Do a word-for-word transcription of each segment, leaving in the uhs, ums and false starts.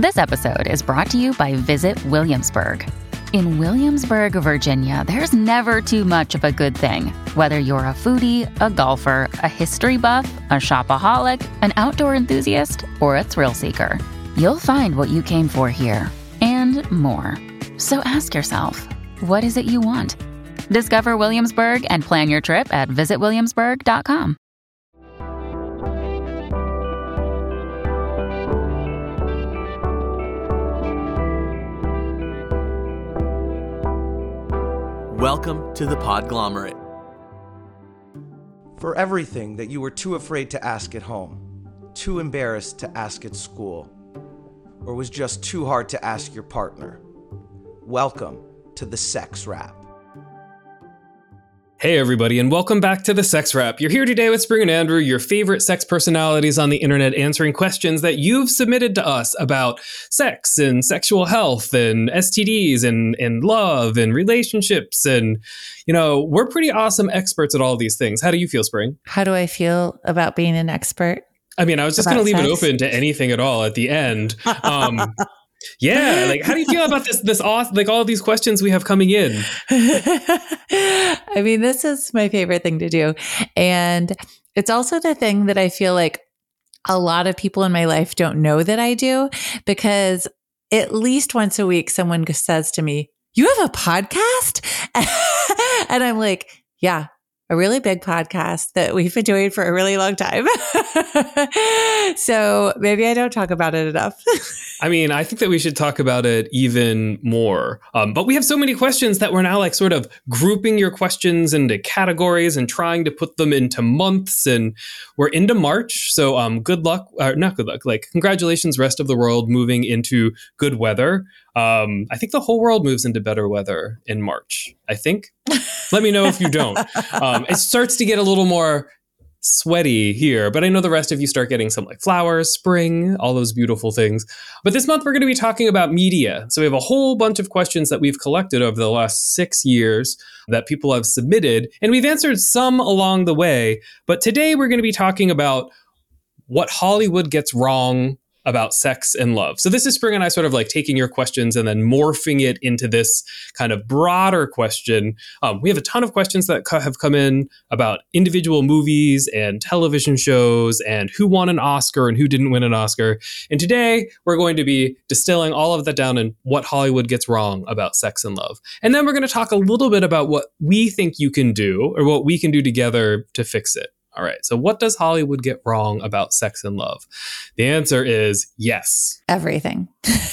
This episode is brought to you by Visit Williamsburg. In Williamsburg, Virginia, there's never too much of a good thing. Whether you're a foodie, a golfer, a history buff, a shopaholic, an outdoor enthusiast, or a thrill seeker, you'll find what you came for here and more. So ask yourself, what is it you want? Discover Williamsburg and plan your trip at visit williamsburg dot com. Welcome to the Podglomerate. For everything that you were too afraid to ask at home, too embarrassed to ask at school, or was just too hard to ask your partner, welcome to the Sex Wrap. Hey everybody, and welcome back to the Sex Wrap. You're here today with Spring and Andrew, your favorite sex personalities on the internet, answering questions that you've submitted to us about sex and sexual health and S T Ds and, and love and relationships. And, you know, we're pretty awesome experts at all these things. How do you feel, Spring? How do I feel about being an expert? I mean, I was just going to leave sex? it open to anything at all at the end. Um, Yeah, like how do you feel about this? This like all these questions we have coming in. I mean, this is my favorite thing to do, and it's also the thing that I feel like a lot of people in my life don't know that I do, because at least once a week someone says to me, "You have a podcast?" And I'm like, "Yeah. A really big podcast that we've been doing for a really long time." So maybe I don't talk about it enough. I mean, I think that we should talk about it even more. Um, but we have so many questions that we're now like sort of grouping your questions into categories and trying to put them into months. And we're into March. So um, good luck, or not good luck, like congratulations, rest of the world moving into good weather. Um, I think the whole world moves into better weather in March, I think. Let me know if you don't. Um, it starts to get a little more sweaty here, but I know the rest of you start getting some like flowers, spring, all those beautiful things. But this month we're going to be talking about media. So we have a whole bunch of questions that we've collected over the last six years that people have submitted, and we've answered some along the way. But today we're going to be talking about what Hollywood gets wrong about sex and love. So this is Spring and I sort of like taking your questions and then morphing it into this kind of broader question. Um, we have a ton of questions that co- have come in about individual movies and television shows and who won an Oscar and who didn't win an Oscar. And today we're going to be distilling all of that down in what Hollywood gets wrong about sex and love. And then we're going to talk a little bit about what we think you can do or what we can do together to fix it. All right. So what does Hollywood get wrong about sex and love? The answer is yes. Everything.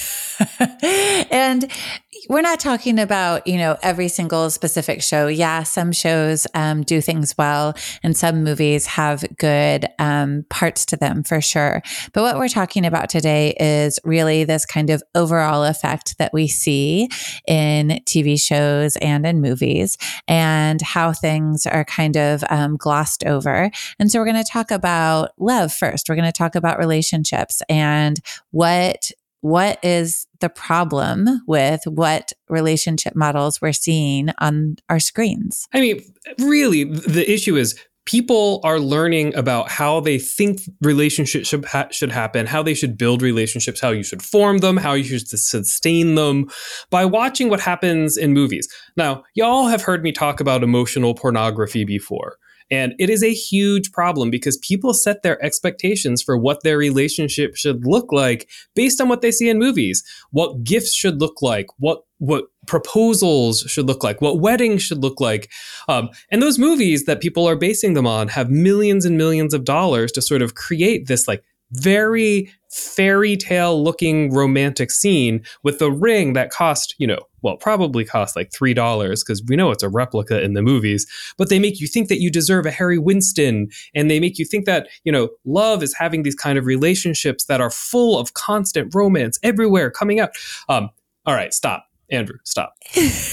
And we're not talking about, you know, every single specific show. Yeah, some shows um, do things well, and some movies have good um, parts to them for sure. But what we're talking about today is really this kind of overall effect that we see in T V shows and in movies, and how things are kind of um, glossed over. And so we're going to talk about love first. We're going to talk about relationships and what What is the problem with what relationship models we're seeing on our screens? I mean, really, the issue is people are learning about how they think relationships should, ha- should happen, how they should build relationships, how you should form them, how you should sustain them by watching what happens in movies. Now, y'all have heard me talk about emotional pornography before. And it is a huge problem because people set their expectations for what their relationship should look like based on what they see in movies, what gifts should look like, what what proposals should look like, what weddings should look like. Um, and those movies that people are basing them on have millions and millions of dollars to sort of create this like very fairy tale looking romantic scene with the ring that cost, you know, well, probably cost like three dollars because we know it's a replica in the movies, but they make you think that you deserve a Harry Winston, and they make you think that, you know, love is having these kind of relationships that are full of constant romance everywhere coming out. Um, all right, stop. Andrew, stop.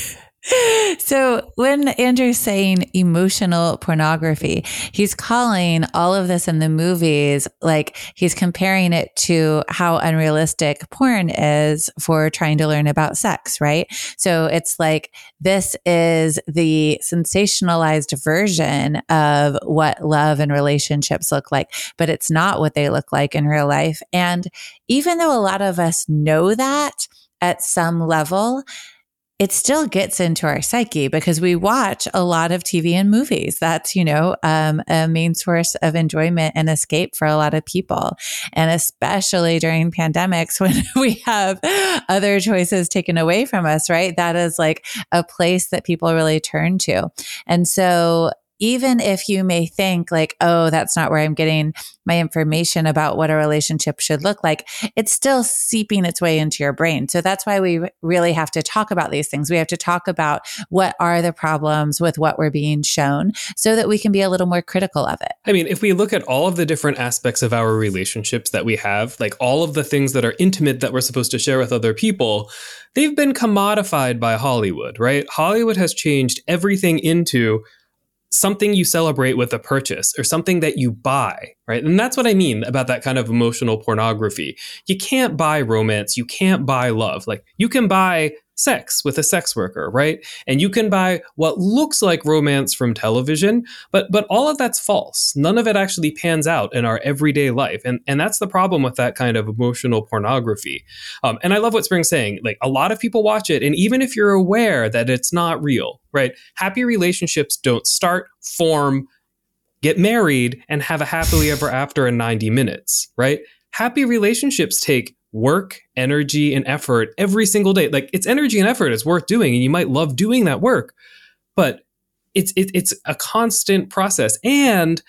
So when Andrew's saying emotional pornography, he's calling all of this in the movies, like he's comparing it to how unrealistic porn is for trying to learn about sex, right? So it's like, this is the sensationalized version of what love and relationships look like, but it's not what they look like in real life. And even though a lot of us know that at some level, it still gets into our psyche because we watch a lot of T V and movies. That's, you know, um, a main source of enjoyment and escape for a lot of people. And especially during pandemics when we have other choices taken away from us, right? That is like a place that people really turn to. And so even if you may think like, oh, that's not where I'm getting my information about what a relationship should look like, it's still seeping its way into your brain. So that's why we really have to talk about these things. We have to talk about what are the problems with what we're being shown so that we can be a little more critical of it. I mean, if we look at all of the different aspects of our relationships that we have, like all of the things that are intimate that we're supposed to share with other people, they've been commodified by Hollywood, right? Hollywood has changed everything into something you celebrate with a purchase or something that you buy, right? And that's what I mean about that kind of emotional pornography. You can't buy romance. You can't buy love. Like you can buy sex with a sex worker, right? And you can buy what looks like romance from television, but but all of that's false. None of it actually pans out in our everyday life. And, and that's the problem with that kind of emotional pornography. Um, and I love what Spring's saying. Like a lot of people watch it, and even if you're aware that it's not real, right? Happy relationships don't start, form, get married, and have a happily ever after in ninety minutes, right? Happy relationships take work, energy, and effort every single day. Like it's energy and effort is worth doing, and you might love doing that work, but it's it, it's a constant process, and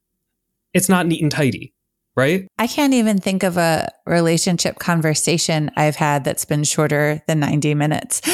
it's not neat and tidy, right? I can't even think of a relationship conversation I've had that's been shorter than ninety minutes.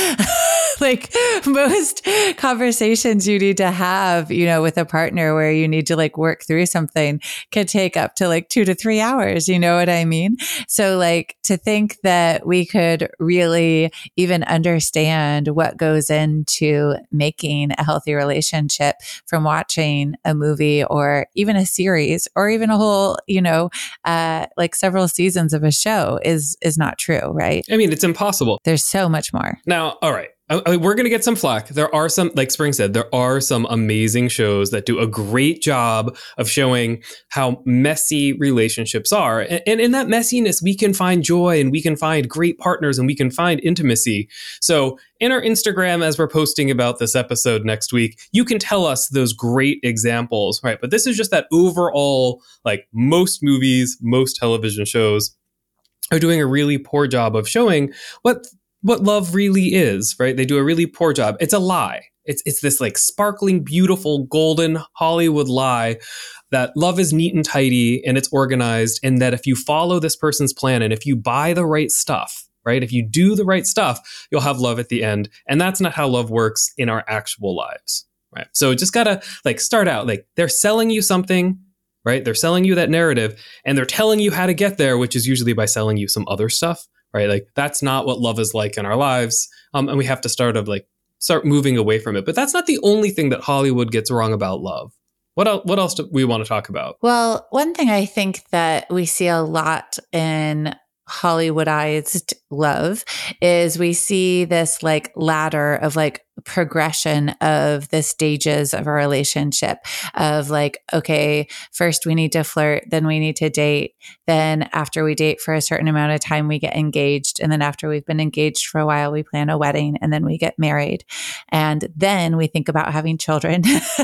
Like most conversations you need to have, you know, with a partner where you need to like work through something can take up to like two to three hours. You know what I mean? So like to think that we could really even understand what goes into making a healthy relationship from watching a movie or even a series or even a whole, you know, uh, like several seasons of a show is, is not true, right? I mean, it's impossible. There's so much more. Now, all right. I mean, we're going to get some flack. There are some, like Spring said, there are some amazing shows that do a great job of showing how messy relationships are. And, and in that messiness, we can find joy and we can find great partners and we can find intimacy. So in our Instagram, as we're posting about this episode next week, you can tell us those great examples, right? But this is just that overall, like most movies, most television shows are doing a really poor job of showing what what love really is, right? They do a really poor job. It's a lie. It's it's this like sparkling, beautiful, golden Hollywood lie that love is neat and tidy and it's organized, and that if you follow this person's plan and if you buy the right stuff, right? If you do the right stuff, you'll have love at the end. And that's not how love works in our actual lives, right? So just gotta like start out, like they're selling you something, right? They're selling you that narrative and they're telling you how to get there, which is usually by selling you some other stuff. Right, like that's not what love is like in our lives, um, and we have to start of like start moving away from it. But that's not the only thing that Hollywood gets wrong about love. What else? What else do we want to talk about? Well, one thing I think that we see a lot in Hollywoodized love is we see this like ladder of like progression of the stages of a relationship of like, okay, first we need to flirt, then we need to date. Then after we date for a certain amount of time, we get engaged. And then after we've been engaged for a while, we plan a wedding and then we get married. And then we think about having children.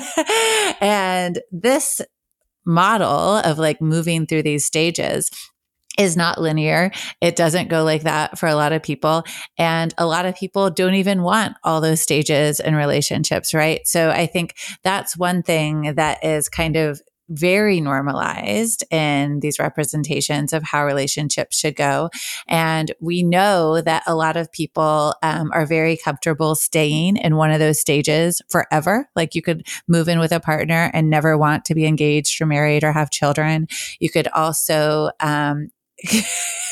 And this model of like moving through these stages is not linear. It doesn't go like that for a lot of people. And a lot of people don't even want all those stages in relationships, right? So I think that's one thing that is kind of very normalized in these representations of how relationships should go. And we know that a lot of people um, are very comfortable staying in one of those stages forever. Like you could move in with a partner and never want to be engaged or married or have children. You could also, um,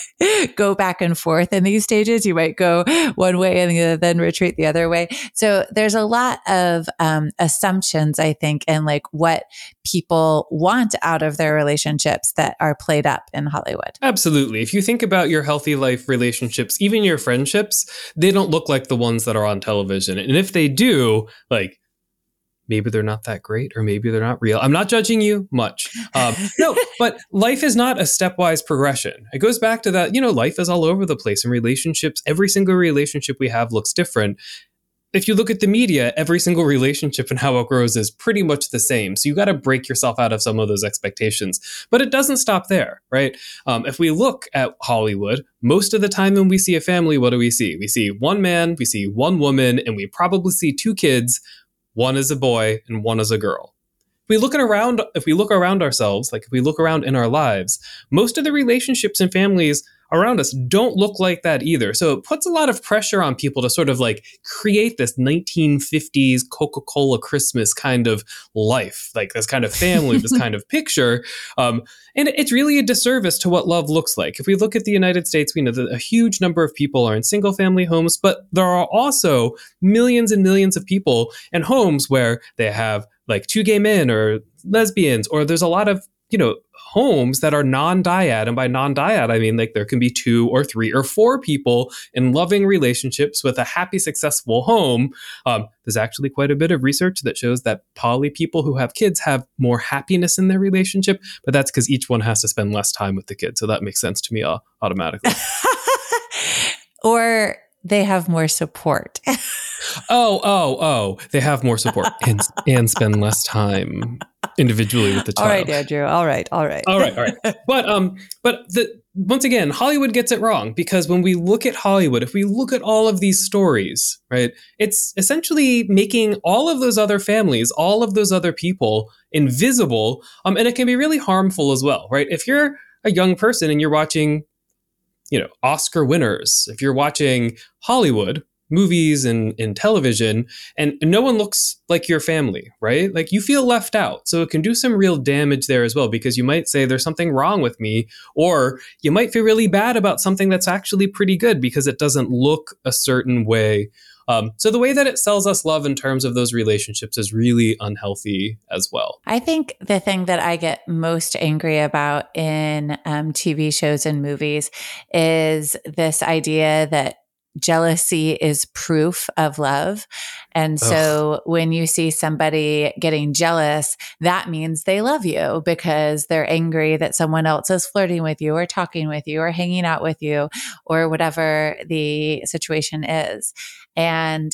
go back and forth in these stages. You might go one way and then retreat the other way. So there's a lot of um, assumptions, I think, and like what people want out of their relationships that are played up in Hollywood. Absolutely. If you think about your healthy life relationships, even your friendships, they don't look like the ones that are on television. And if they do, like, maybe they're not that great, or maybe they're not real. I'm not judging you much. Um, no, but life is not a stepwise progression. It goes back to that, you know, life is all over the place, and relationships, every single relationship we have looks different. If you look at the media, every single relationship and how it grows is pretty much the same. So you got to break yourself out of some of those expectations. But it doesn't stop there, right? Um, if we look at Hollywood, most of the time when we see a family, what do we see? We see one man, we see one woman, and we probably see two kids. One is a boy and one is a girl. If we look at around, if we look around ourselves, like if we look around in our lives, most of the relationships and families around us don't look like that either. So it puts a lot of pressure on people to sort of like create this nineteen fifties Coca-Cola Christmas kind of life, like this kind of family, this kind of picture. Um, and it's really a disservice to what love looks like. If we look at the United States, we know that a huge number of people are in single family homes, but there are also millions and millions of people in homes where they have like two gay men or lesbians, or there's a lot of, you know, homes that are non-dyad. And by non-dyad, I mean like there can be two or three or four people in loving relationships with a happy, successful home. Um, there's actually quite a bit of research that shows that poly people who have kids have more happiness in their relationship, but that's because each one has to spend less time with the kid. So that makes sense to me uh, automatically. Or they have more support. oh, oh, oh, they have more support and, and spend less time individually with the child. All right, Andrew. All right. All right. All right. All right. But, um, but the, once again, Hollywood gets it wrong, because when we look at Hollywood, if we look at all of these stories, right, it's essentially making all of those other families, all of those other people invisible. Um, and it can be really harmful as well, right? If you're a young person and you're watching, you know, Oscar winners, if you're watching Hollywood movies and in television, and no one looks like your family, right? Like you feel left out. So it can do some real damage there as well, because you might say there's something wrong with me, or you might feel really bad about something that's actually pretty good because it doesn't look a certain way. Um, so the way that it sells us love in terms of those relationships is really unhealthy as well. I think the thing that I get most angry about in um, T V shows and movies is this idea that jealousy is proof of love. And so Ugh. when you see somebody getting jealous, that means they love you because they're angry that someone else is flirting with you or talking with you or hanging out with you or whatever the situation is. And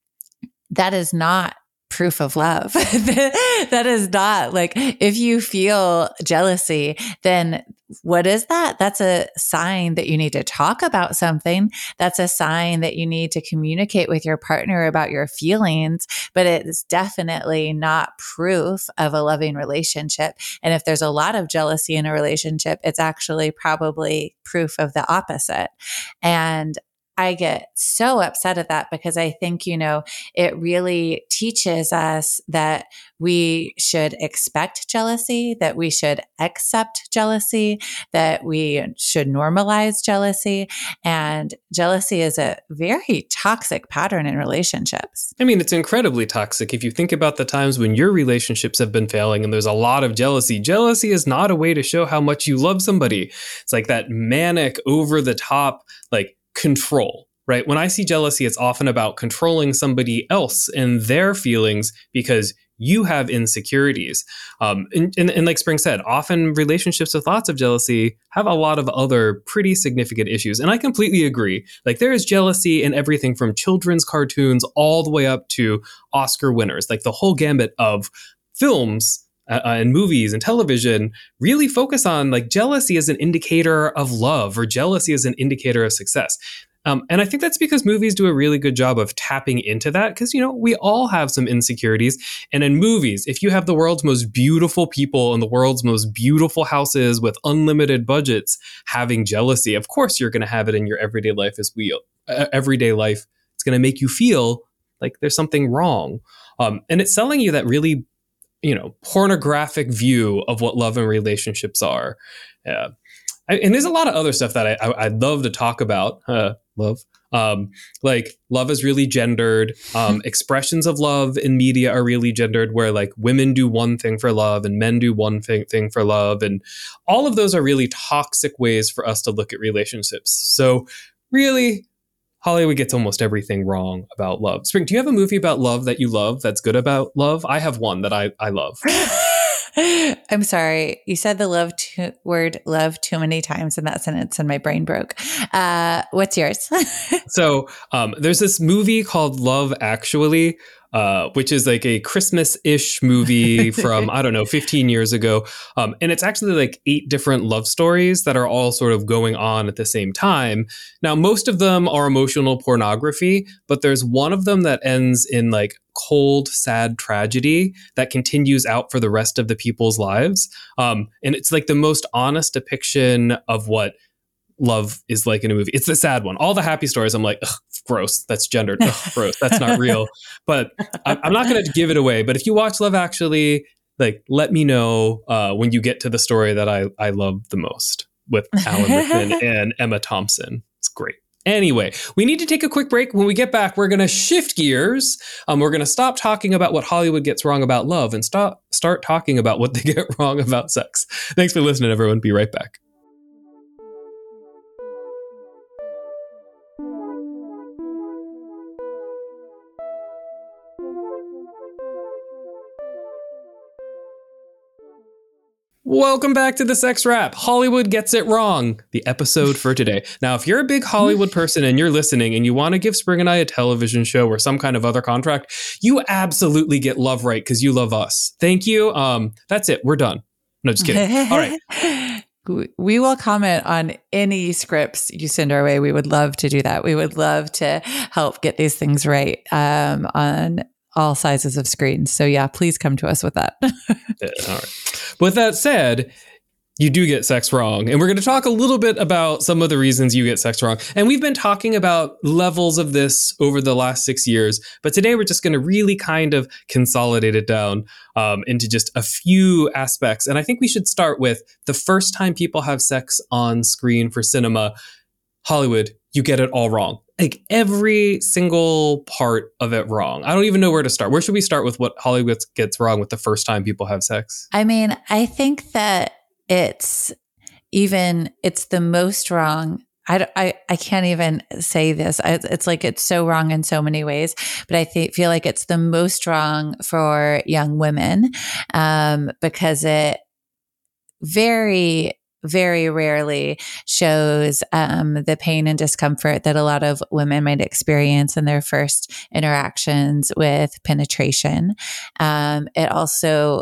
that is not proof of love. That is not like, if you feel jealousy, then what is that? That's a sign that you need to talk about something. That's a sign that you need to communicate with your partner about your feelings, but it is definitely not proof of a loving relationship. And if there's a lot of jealousy in a relationship, it's actually probably proof of the opposite. And I get so upset at that because I think, you know, it really teaches us that we should expect jealousy, that we should accept jealousy, that we should normalize jealousy. And jealousy is a very toxic pattern in relationships. I mean, it's incredibly toxic. If you think about the times when your relationships have been failing and there's a lot of jealousy, jealousy is not a way to show how much you love somebody. It's like that manic, over the top, like, control, right? When I see jealousy, it's often about controlling somebody else and their feelings because you have insecurities. Um, and, and, and like Spring said, often relationships with lots of jealousy have a lot of other pretty significant issues. And I completely agree. Like there is jealousy in everything from children's cartoons all the way up to Oscar winners. Like the whole gambit of films Uh, and movies and television really focus on like jealousy as an indicator of love or jealousy as an indicator of success. Um, and I think that's because movies do a really good job of tapping into that because, you know, we all have some insecurities. And in movies, if you have the world's most beautiful people in the world's most beautiful houses with unlimited budgets having jealousy, of course, you're going to have it in your everyday life as we uh, everyday life. It's going to make you feel like there's something wrong. Um, and it's selling you that really, you know, pornographic view of what love and relationships are. Yeah. I, and there's a lot of other stuff that I, I, I'd love to talk about. Uh, love. Um, like love is really gendered. Um, expressions of love in media are really gendered, where like women do one thing for love and men do one thing, thing for love. And all of those are really toxic ways for us to look at relationships. So really, Hollywood gets almost everything wrong about love. Spring, do you have a movie about love that you love that's good about love? I have one that I, I love. I'm sorry. You said the love to- word love too many times in that sentence and my brain broke. Uh, what's yours? So um, there's this movie called Love Actually, uh, which is like a Christmas-ish movie from, I don't know, fifteen years ago. Um, and it's actually like eight different love stories that are all sort of going on at the same time. Now, most of them are emotional pornography, but there's one of them that ends in like cold, sad tragedy that continues out for the rest of the people's lives. Um, and it's like the most honest depiction of what love is like in a movie. It's the sad one. All the happy stories, I'm like, ugh, gross. That's gendered. Ugh, gross. That's not real. But I'm, I'm not going to give it away. But if you watch Love Actually, like, let me know uh, when you get to the story that I, I love the most with Alan Rickman and Emma Thompson. It's great. Anyway, we need to take a quick break. When we get back, we're going to shift gears. Um, we're going to stop talking about what Hollywood gets wrong about love and stop, start talking about what they get wrong about sex. Thanks for listening, everyone. Be right back. Welcome back to the Sex Wrap. Hollywood Gets It Wrong, the episode for today. Now, if you're a big Hollywood person and you're listening and you want to give Spring and I a television show or some kind of other contract, you absolutely get love right because you love us. Thank you. Um, that's it. We're done. No, just kidding. All right. We will comment on any scripts you send our way. We would love to do that. We would love to help get these things right um, on all sizes of screens. So yeah, please come to us with that. Yeah, all right. With that said, you do get sex wrong. And we're going to talk a little bit about some of the reasons you get sex wrong. And we've been talking about levels of this over the last six years. But today we're just going to really kind of consolidate it down um, into just a few aspects. And I think we should start with the first time people have sex on screen for cinema. Hollywood, you get it all wrong. Like every single part of it wrong. I don't even know where to start. Where should we start with what Hollywood gets wrong with the first time people have sex? I mean, I think that it's even, it's the most wrong. I, I, I can't even say this. I, it's like it's so wrong in so many ways, but I th- feel like it's the most wrong for young women um, because it very very rarely shows um, the pain and discomfort that a lot of women might experience in their first interactions with penetration. Um, it also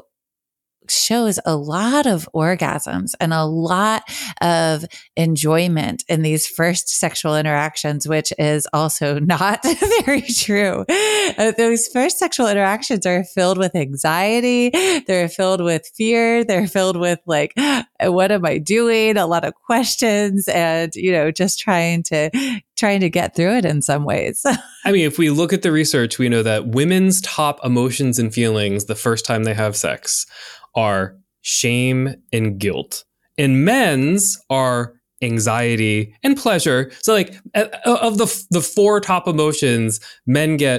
shows a lot of orgasms and a lot of enjoyment in these first sexual interactions, which is also not very true. Uh, those first sexual interactions are filled with anxiety. They're filled with fear. They're filled with like, what am I doing? A lot of questions and, you know, just trying to trying to get through it in some ways. I mean, if we look at the research, we know that women's top emotions and feelings the first time they have sex are shame and guilt. And men's are anxiety and pleasure. So like of the the four top emotions, men get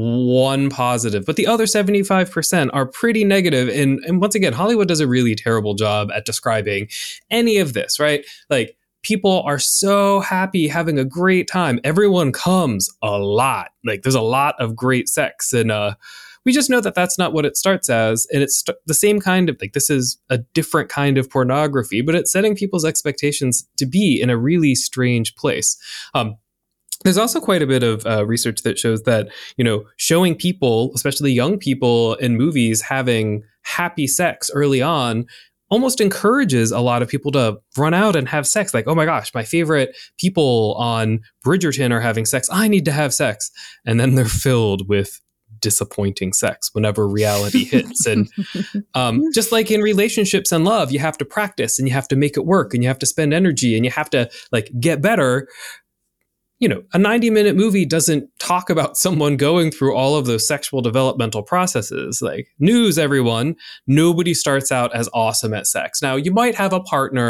one positive, but the other seventy-five percent are pretty negative. And, and once again, Hollywood does a really terrible job at describing any of this, right? Like people are so happy having a great time. Everyone comes a lot. Like there's a lot of great sex and uh we just know that that's not what it starts as. And it's st- the same kind of like, this is a different kind of pornography, but it's setting people's expectations to be in a really strange place. Um, There's also quite a bit of uh, research that shows that, you know, showing people, especially young people in movies having happy sex early on almost encourages a lot of people to run out and have sex. Like, oh my gosh, my favorite people on Bridgerton are having sex. I need to have sex. And then they're filled with disappointing sex whenever reality hits. And um, just like in relationships and love, you have to practice and you have to make it work and you have to spend energy and you have to like get better. You know, a ninety minute movie doesn't talk about someone going through all of those sexual developmental processes. Like news, everyone, nobody starts out as awesome at sex. Now, you might have a partner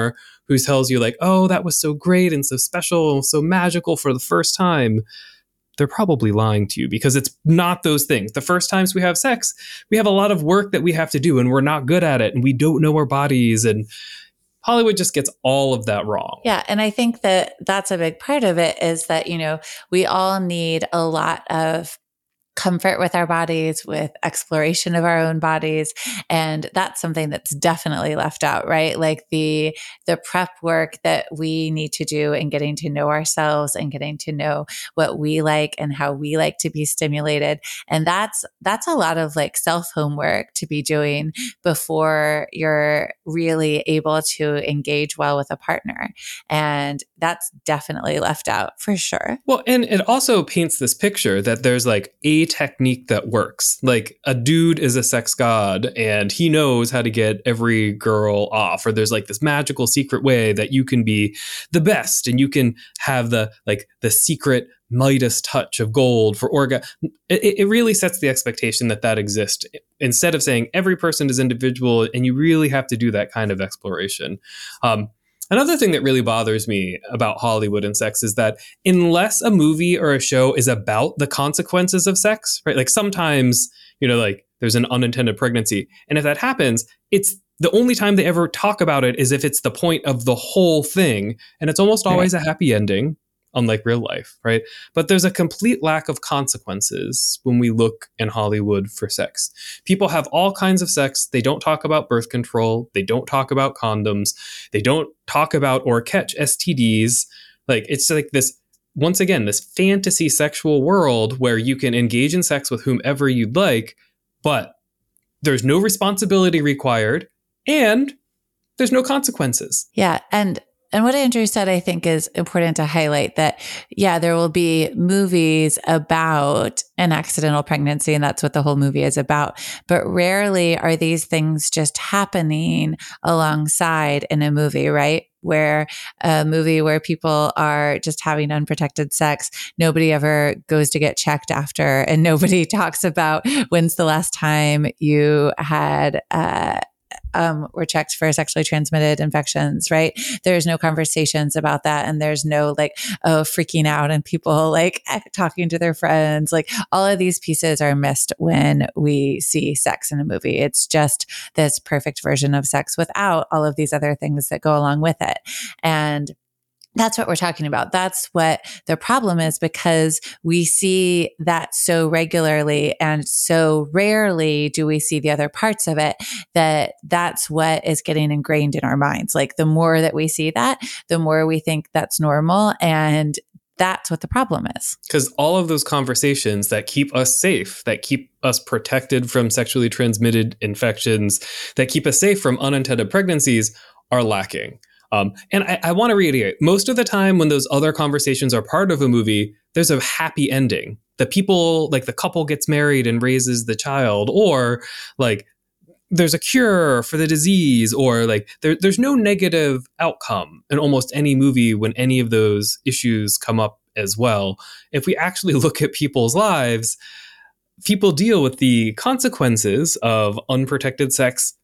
who tells you like, oh, that was so great and so special, so magical for the first time, they're probably lying to you, because it's not those things. The first times we have sex, we have a lot of work that we have to do and we're not good at it and we don't know our bodies, and Hollywood just gets all of that wrong. Yeah. And I think that that's a big part of it, is that, you know, we all need a lot of comfort with our bodies, with exploration of our own bodies. And that's something that's definitely left out, right? Like the, the prep work that we need to do in getting to know ourselves and getting to know what we like and how we like to be stimulated. And that's, that's a lot of like self homework to be doing before you're really able to engage well with a partner. And that's definitely left out for sure. Well, and it also paints this picture that there's like a technique that works. Like a dude is a sex god and he knows how to get every girl off, or there's like this magical secret way that you can be the best and you can have the like the secret Midas touch of gold for orgasm. It, it really sets the expectation that that exists, instead of saying every person is individual and you really have to do that kind of exploration. Um, Another thing that really bothers me about Hollywood and sex is that unless a movie or a show is about the consequences of sex, right? Like sometimes, you know, like there's an unintended pregnancy. And if that happens, it's the only time they ever talk about it is if it's the point of the whole thing. And it's almost always right. a happy ending, unlike real life, right? But there's a complete lack of consequences when we look in Hollywood for sex. People have all kinds of sex. They don't talk about birth control. They don't talk about condoms. They don't talk about or catch S T Ds. Like, it's like this, once again, this fantasy sexual world where you can engage in sex with whomever you'd like, but there's no responsibility required and there's no consequences. Yeah. And And what Andrew said, I think, is important to highlight that, yeah, there will be movies about an accidental pregnancy, and that's what the whole movie is about. But rarely are these things just happening alongside in a movie, right? Where a movie where people are just having unprotected sex, nobody ever goes to get checked after, and nobody talks about when's the last time you had, uh, Um, were checked for sexually transmitted infections, right? There's no conversations about that. And there's no like, oh, freaking out and people like talking to their friends. Like all of these pieces are missed when we see sex in a movie. It's just this perfect version of sex without all of these other things that go along with it. And that's what we're talking about. That's what the problem is, because we see that so regularly and so rarely do we see the other parts of it, that that's what is getting ingrained in our minds. Like the more that we see that, the more we think that's normal. And that's what the problem is. Because all of those conversations that keep us safe, that keep us protected from sexually transmitted infections, that keep us safe from unintended pregnancies are lacking. Um, and I, I want to reiterate, most of the time when those other conversations are part of a movie, there's a happy ending. The people, like the couple gets married and raises the child, or like there's a cure for the disease, or like there, there's no negative outcome in almost any movie when any of those issues come up as well. If we actually look at people's lives, people deal with the consequences of unprotected sex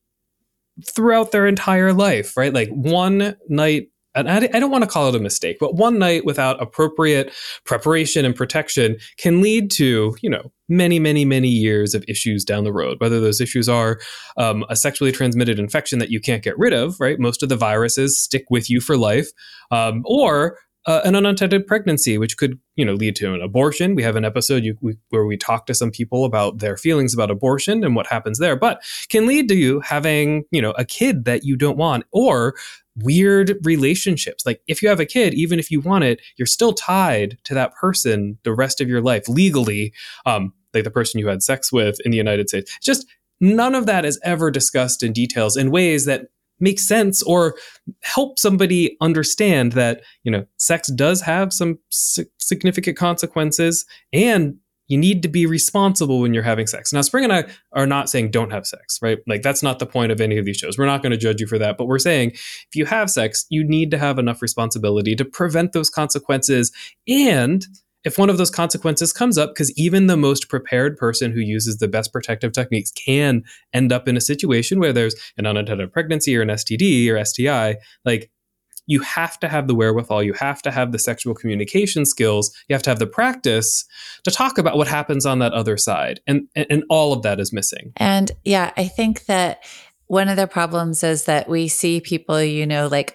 throughout their entire life, right? Like one night, and I, I don't want to call it a mistake, but one night without appropriate preparation and protection can lead to, you know, many, many, many years of issues down the road, whether those issues are um, a sexually transmitted infection that you can't get rid of, right? Most of the viruses stick with you for life, um, or Uh, an unintended pregnancy, which could, you know, lead to an abortion. We have an episode you, we, where we talk to some people about their feelings about abortion and what happens there, but can lead to you having, you know, a kid that you don't want, or weird relationships. Like if you have a kid, even if you want it, you're still tied to that person the rest of your life legally, um, like the person you had sex with in the United States. Just none of that is ever discussed in details in ways that make sense or help somebody understand that, you know, sex does have some si- significant consequences and you need to be responsible when you're having sex. Now, Spring and I are not saying don't have sex, right? Like that's not the point of any of these shows. We're not going to judge you for that, but we're saying if you have sex, you need to have enough responsibility to prevent those consequences and if one of those consequences comes up, because even the most prepared person who uses the best protective techniques can end up in a situation where there's an unintended pregnancy or an S T D or S T I, like, you have to have the wherewithal, you have to have the sexual communication skills, you have to have the practice to talk about what happens on that other side. And, and, and all of that is missing. And yeah, I think that one of the problems is that we see people, you know, like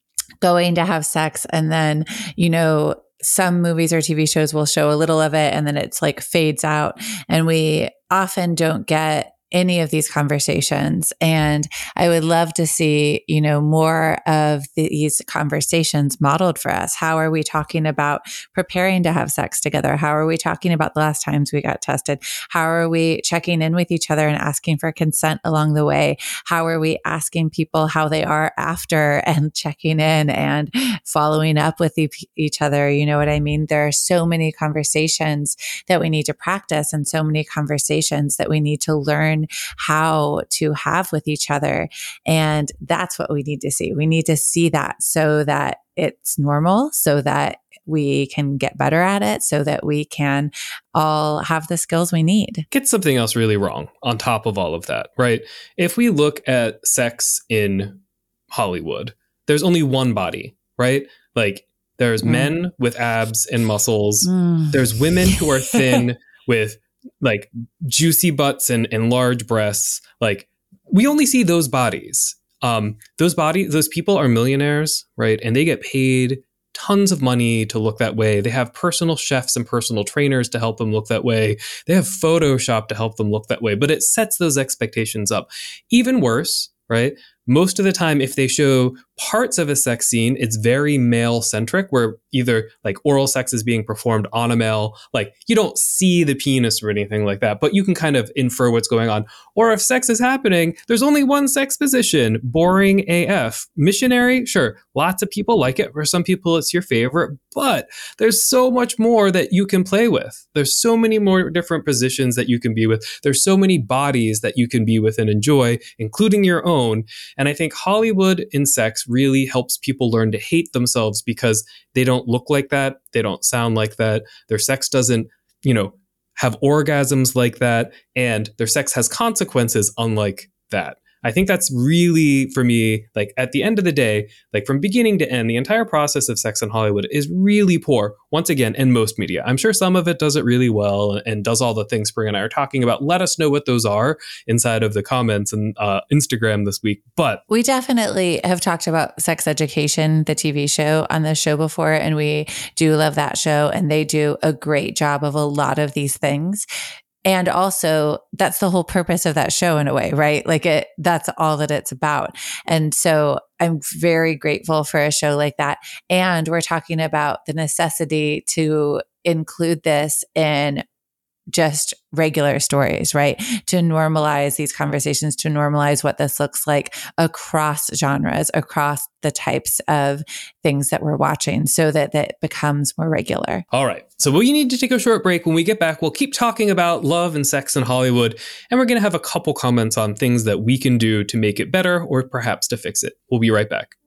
going to have sex, and then, you know, some movies or T V shows will show a little of it and then it's like fades out. And we often don't get any of these conversations. And I would love to see, you know, more of these conversations modeled for us. How are we talking about preparing to have sex together? How are we talking about the last times we got tested? How are we checking in with each other and asking for consent along the way? How are we asking people how they are after and checking in and following up with e- each other? You know what I mean? There are so many conversations that we need to practice and so many conversations that we need to learn how to have with each other. And that's what we need to see. We need to see that so that it's normal, so that we can get better at it, so that we can all have the skills we need. Get something else really wrong on top of all of that, right? If we look at sex in Hollywood, there's only one body, right? Like, there's mm. men with abs and muscles. Mm. There's women who are thin with like juicy butts and, and large breasts. Like, we only see those bodies. Um, those bodies, those people are millionaires, right? And they get paid tons of money to look that way. They have personal chefs and personal trainers to help them look that way. They have Photoshop to help them look that way, but it sets those expectations up. Even worse, right? Most of the time, if they show parts of a sex scene, it's very male centric, where either like oral sex is being performed on a male, like you don't see the penis or anything like that, but you can kind of infer what's going on. Or if sex is happening, there's only one sex position, boring A F. Missionary, sure, lots of people like it. For some people, it's your favorite, but there's so much more that you can play with. There's so many more different positions that you can be with. There's so many bodies that you can be with and enjoy, including your own. And I think Hollywood in sex really helps people learn to hate themselves because they don't look like that. They don't sound like that. Their sex doesn't, you know, have orgasms like that. And their sex has consequences unlike that. I think that's really, for me, like at the end of the day, like from beginning to end, the entire process of sex in Hollywood is really poor. Once again, in most media. I'm sure some of it does it really well and does all the things Spring and I are talking about. Let us know what those are inside of the comments and uh, Instagram this week. But we definitely have talked about Sex Education, the T V show, on this show before, and we do love that show. And they do a great job of a lot of these things. And also, that's the whole purpose of that show in a way, right? Like it, that's all that it's about. And so I'm very grateful for a show like that. And we're talking about the necessity to include this in just regular stories, right? To normalize these conversations, to normalize what this looks like across genres, across the types of things that we're watching, so that that becomes more regular. All right. So we need to take a short break. When we get back, we'll keep talking about love and sex in Hollywood, and we're going to have a couple comments on things that we can do to make it better or perhaps to fix it. We'll be right back.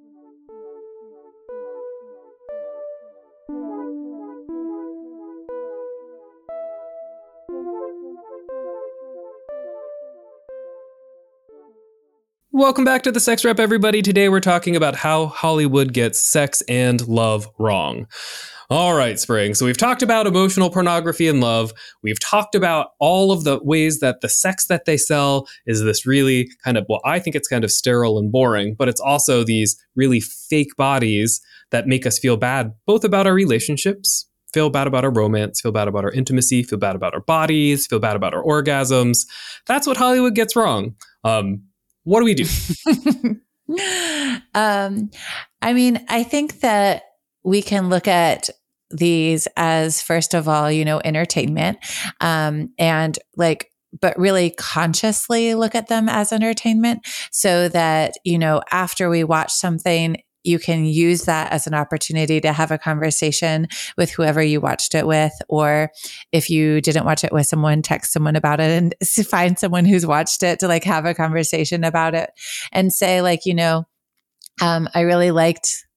Welcome back to the Sex Rep, everybody. Today we're talking about how Hollywood gets sex and love wrong. All right, Spring. So we've talked about emotional pornography and love. We've talked about all of the ways that the sex that they sell is this really kind of, well, I think it's kind of sterile and boring, but it's also these really fake bodies that make us feel bad, both about our relationships, feel bad about our romance, feel bad about our intimacy, feel bad about our bodies, feel bad about our orgasms. That's what Hollywood gets wrong. Um, What do we do? um, I mean, I think that we can look at these as, first of all, you know, entertainment, um, and like, but really consciously look at them as entertainment, so that, you know, after we watch something, you can use that as an opportunity to have a conversation with whoever you watched it with. Or if you didn't watch it with someone, text someone about it and find someone who's watched it to like have a conversation about it and say like, you know, um, I really liked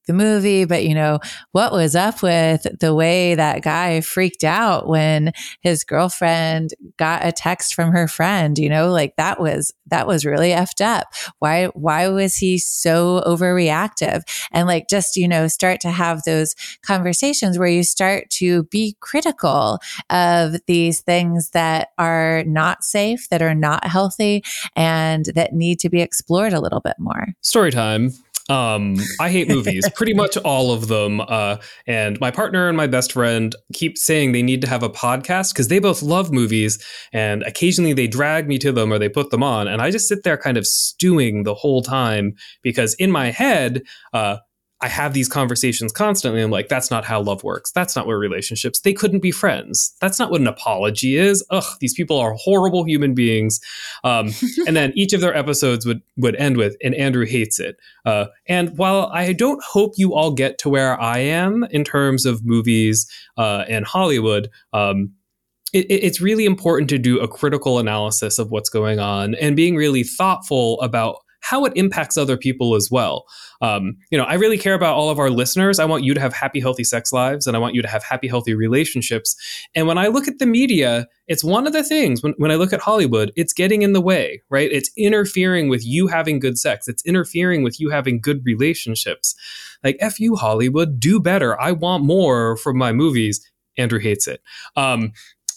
the movie, but you know, what was up with the way that guy freaked out when his girlfriend got a text from her friend, you know, like that was, that was really effed up. Why, why was he so overreactive? And like, just, you know, start to have those conversations where you start to be critical of these things that are not safe, that are not healthy, and that need to be explored a little bit more. Story time. Um, I hate movies, pretty much all of them. Uh, and my partner and my best friend keep saying they need to have a podcast because they both love movies, and occasionally they drag me to them or they put them on. And I just sit there kind of stewing the whole time because in my head, uh, I have these conversations constantly. I'm like, that's not how love works. That's not what relationships, they couldn't be friends. That's not what an apology is. Ugh, these people are horrible human beings. Um, and then each of their episodes would, would end with, and Andrew hates it. Uh, and while I don't hope you all get to where I am in terms of movies uh, and Hollywood, um, it, it's really important to do a critical analysis of what's going on and being really thoughtful about how it impacts other people as well. Um, you know, I really care about all of our listeners. I want you to have happy, healthy sex lives, and I want you to have happy, healthy relationships. And when I look at the media, it's one of the things, when, when I look at Hollywood, it's getting in the way, right? It's interfering with you having good sex. It's interfering with you having good relationships. Like, F you, Hollywood, do better. I want more from my movies. Andrew hates it. Um,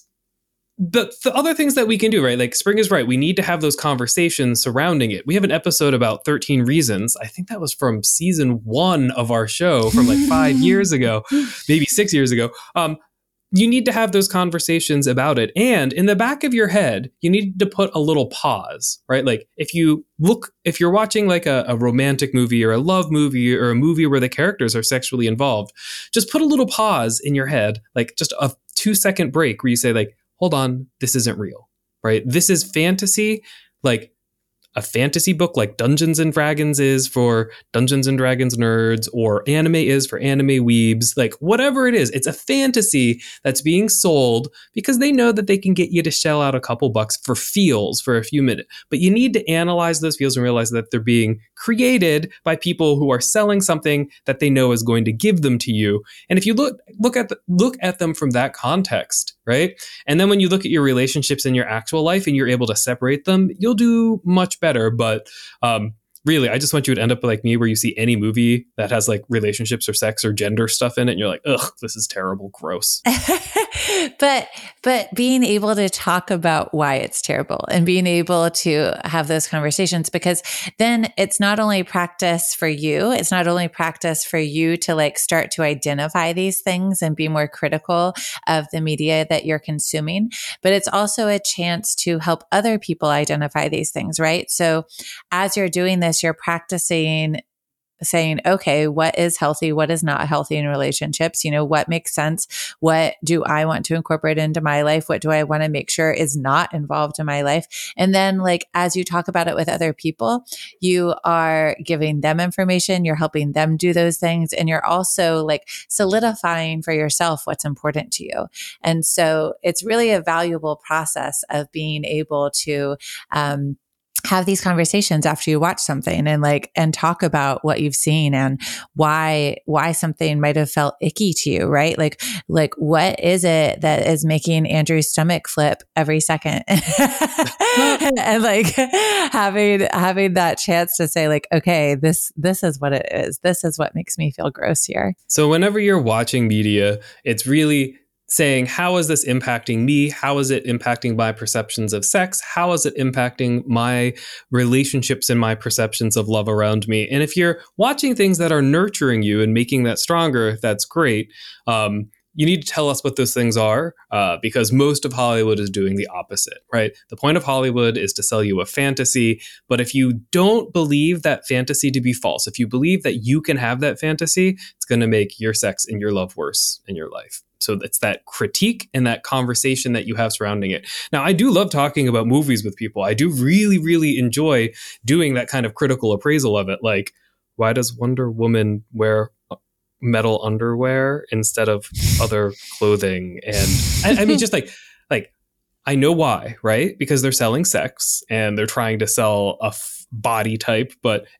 But the other things that we can do, right? Like Spring is right. We need to have those conversations surrounding it. We have an episode about thirteen reasons. I think that was from season one of our show from like five years ago, maybe six years ago. Um, you need to have those conversations about it. And in the back of your head, you need to put a little pause, right? Like if you look, if you're watching like a, a romantic movie or a love movie or a movie where the characters are sexually involved, just put a little pause in your head, like just a two second break where you say like, hold on, this isn't real, right? This is fantasy, like a fantasy book like Dungeons and Dragons is for Dungeons and Dragons nerds, or anime is for anime weebs, like whatever it is. It's a fantasy that's being sold because they know that they can get you to shell out a couple bucks for feels for a few minutes. But you need to analyze those feels and realize that they're being created by people who are selling something that they know is going to give them to you. And if you look look at the, look at them from that context, right? And then when you look at your relationships in your actual life and you're able to separate them, you'll do much better. But um, really, I just want you to end up like me, where you see any movie that has like relationships or sex or gender stuff in it, and you're like, ugh, this is terrible, gross. but but being able to talk about why it's terrible and being able to have those conversations, because then it's not only practice for you, it's not only practice for you to like start to identify these things and be more critical of the media that you're consuming, but it's also a chance to help other people identify these things, right? So as you're doing this, you're practicing saying, okay, what is healthy? What is not healthy in relationships? You know, what makes sense? What do I want to incorporate into my life? What do I want to make sure is not involved in my life? And then like, as you talk about it with other people, you are giving them information, you're helping them do those things. And you're also like solidifying for yourself what's important to you. And so it's really a valuable process of being able to, um, have these conversations after you watch something and like, and talk about what you've seen and why, why something might have felt icky to you, right? Like, like what is it that is making Andrew's stomach flip every second? and, and like having, having that chance to say like, okay, this, this is what it is. This is what makes me feel gross here. So whenever you're watching media, it's really saying, how is this impacting me? How is it impacting my perceptions of sex? How is it impacting my relationships and my perceptions of love around me? And if you're watching things that are nurturing you and making that stronger, that's great. Um, you need to tell us what those things are, uh, because most of Hollywood is doing the opposite, right? The point of Hollywood is to sell you a fantasy. But if you don't believe that fantasy to be false, if you believe that you can have that fantasy, it's going to make your sex and your love worse in your life. So it's that critique and that conversation that you have surrounding it. Now, I do love talking about movies with people. I do really, really enjoy doing that kind of critical appraisal of it. Like, why does Wonder Woman wear metal underwear instead of other clothing? And I, I mean, just like, like, I know why, right? Because they're selling sex and they're trying to sell a f- body type, but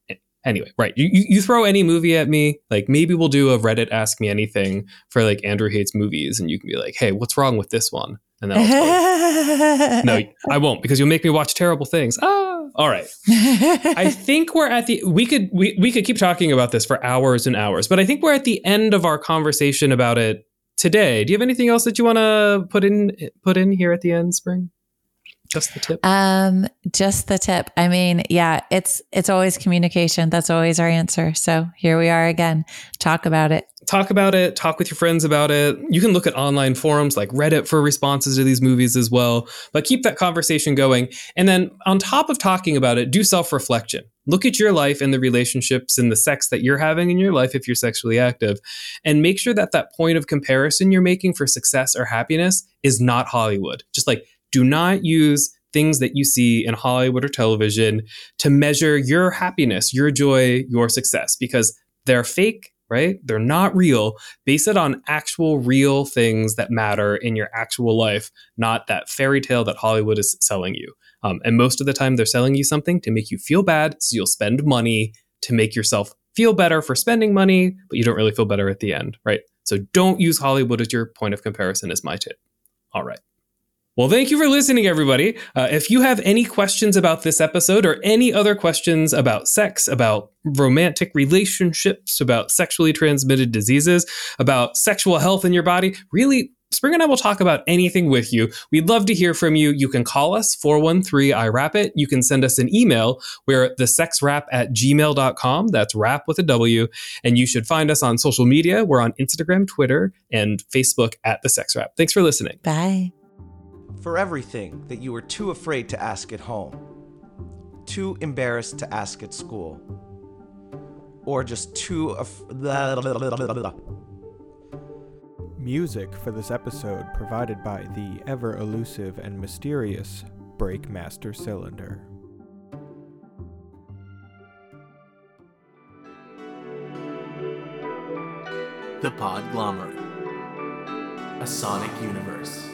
Anyway, right. You, you you throw any movie at me, like maybe we'll do a Reddit Ask Me Anything for like Andrew Hates Movies, and you can be like, hey, what's wrong with this one? And then I'll tell you. No, I won't, because you'll make me watch terrible things. Ah, all right. I think we're at the, we could, we, we could keep talking about this for hours and hours, but I think we're at the end of our conversation about it today. Do you have anything else that you want to put in, put in here at the end, Spring? Just the tip. Um, just the tip. I mean, yeah, it's it's always communication. That's always our answer. So here we are again. Talk about it. Talk about it. Talk with your friends about it. You can look at online forums like Reddit for responses to these movies as well. But keep that conversation going. And then on top of talking about it, do self-reflection. Look at your life and the relationships and the sex that you're having in your life if you're sexually active. And make sure that that point of comparison you're making for success or happiness is not Hollywood. Just like, do not use things that you see in Hollywood or television to measure your happiness, your joy, your success, because they're fake, right? They're not real. Base it on actual real things that matter in your actual life, not that fairy tale that Hollywood is selling you. Um, and most of the time they're selling you something to make you feel bad, so you'll spend money to make yourself feel better for spending money, but you don't really feel better at the end, right? So don't use Hollywood as your point of comparison is my tip. All right. Well, thank you for listening, everybody. Uh, if you have any questions about this episode or any other questions about sex, about romantic relationships, about sexually transmitted diseases, about sexual health in your body, really, Spring and I will talk about anything with you. We'd love to hear from you. You can call us, four one three I rap it. You can send us an email. We're thesexwrap at gmail dot com. That's rap with a W. And you should find us on social media. We're on Instagram, Twitter, and Facebook at The Sex Wrap. Thanks for listening. Bye. For everything that you were too afraid to ask at home, too embarrassed to ask at school, or just too af- Music for this episode provided by the ever-elusive and mysterious Breakmaster Cylinder. The Podglomerate. A sonic universe.